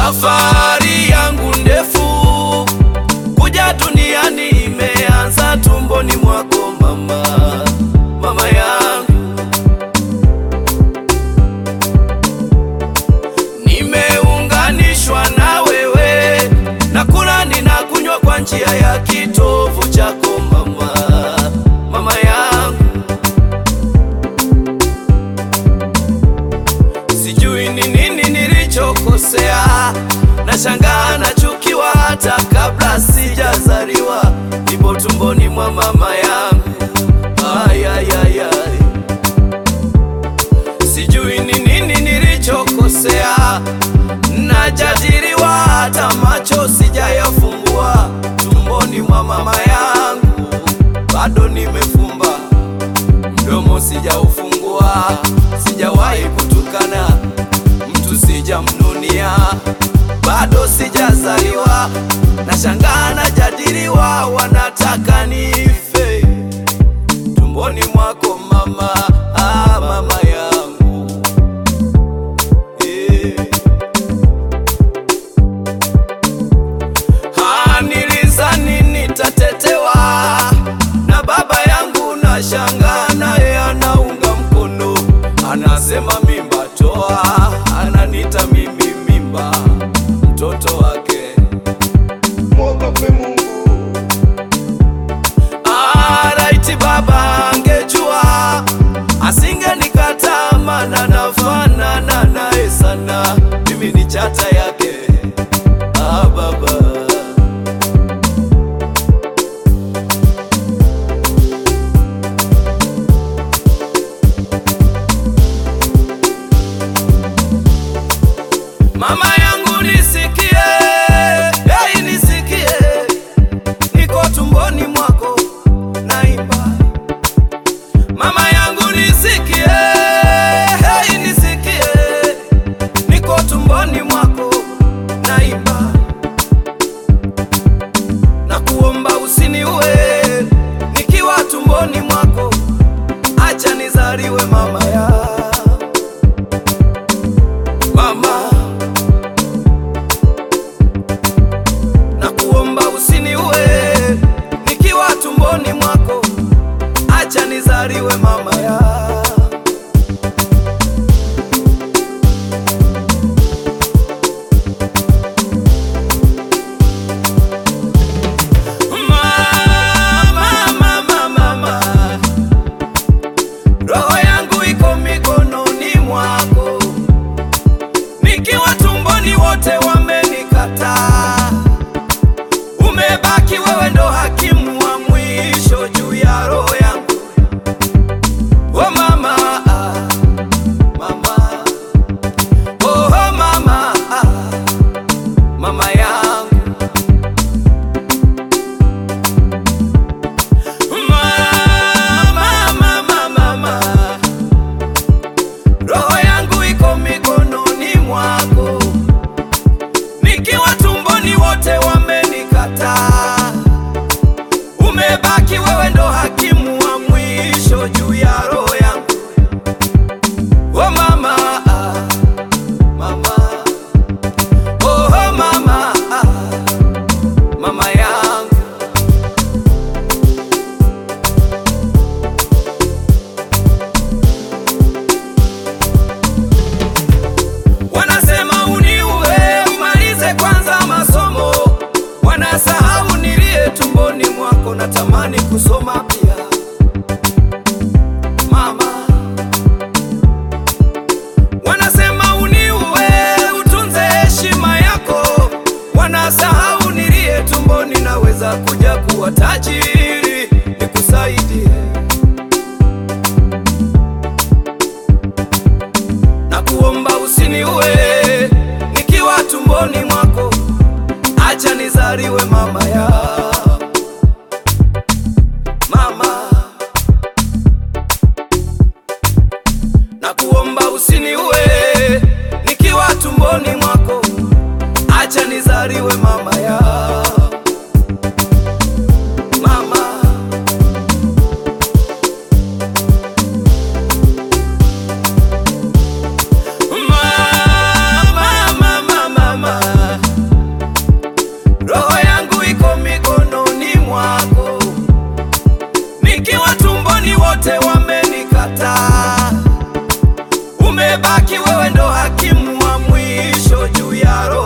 Safari yangu ndefu kuja duniani imeanza tumboni mwako mama, mama yangu. Nimeunganishwa na wewe, nakula ninakunywa kwa njia ya kitovu chako mama, mama yangu. Sijui ni nini nilichokosea, nashangaa nachukiwa hata kabla sijazaliwa, nipo tumboni mwa mama yangu. Ay, ay, ay, ay. Sijui ni nini nilichokosea, najadiliwa hata macho sijayafungua, tumboni mwa mama yangu bado nimefumba, mdomo sijaufungua, sijawahi kutukana mtu, sijamnunia, bado sijazaliwa, nashangaa najadiliwa, wanataka nife tumboni mwako mama, mama yangu. Nilizani nitatetewa na baba yangu, nashangaa naye anaunga mkono, anasema mimba toa, ananita mimi mimba, mtoto wake. Mwogope Mungu. Raiti baba angejua, asingenikataa, maana nafanana naye sana, mimi ni chata yake. Baba mama yangu nisikie, hey nisikie, niko tumboni mwako naimba. Mama yangu nisikie, hey nisikie, niko tumboni mwako naimba. Na kuomba usiniue nikiwa tumboni mwako, acha nizaliwe mama ya mama. Tumboni mwako, acha nizaliwe mama ya mama. Roho yangu iko mikononi mwako, nikiwa tumboni wote wamenikataa, umebaki wewe ndo hakimu wa mwisho juu ya roho yangu. Oh mama, mama, oh mama, mama yangu. Mama, roho yangu iko mikononi mwako, nikiwa tumboni wote wamenikataa, umebaki wewe ndo hakimu wa mwisho juu ya roho yangu. Oh mama, mama, oh mama, mama yangu. Wanasema uniue umalize kwanza masomo, wanasahau nilie tumboni mwako, natamani kusoma pia mama. Wanasema uniue utunze heshima yako, wanasahau nilie tumboni, naweza kuja kuwa tajiri nikusaidie. Na kuomba usiniue nikiwa tumboni mwako, acha nizaliwe mama ya mama. Na kuomba usiniue nikiwa tumboni mwako, acha nizaliwe mama ya mama. Mama, umebaki wewe ndo hakimu wa mwisho juu ya roho